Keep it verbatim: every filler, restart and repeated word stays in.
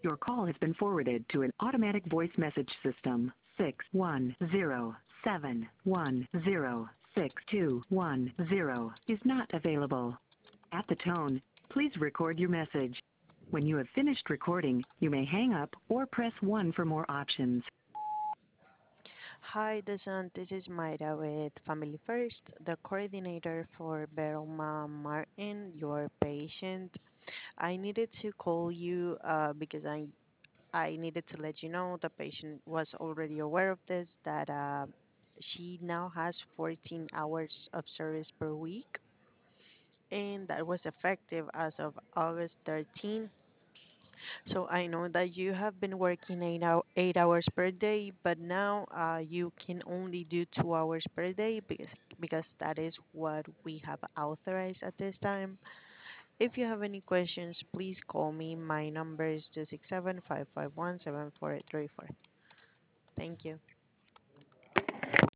Your call has been forwarded to an automatic voice message system. Six one zero seven one zero six two one zero is not available. At the tone, please record your message. When you have finished recording, you may hang up or press one for more options. Hi, Desan. This is Mayra with Family First, the coordinator for Belma Martin, your patient. I needed to call you uh, because I I needed to let you know the patient was already aware of this, that uh, she now has fourteen hours of service per week, and that was effective as of August thirteenth. So I know that you have been working eight, hou- eight hours per day, but now uh, you can only do two hours per day because because that is what we have authorized at this time. If you have any questions, please call me. My number is two six seven, five five one, seven four three four. Thank you.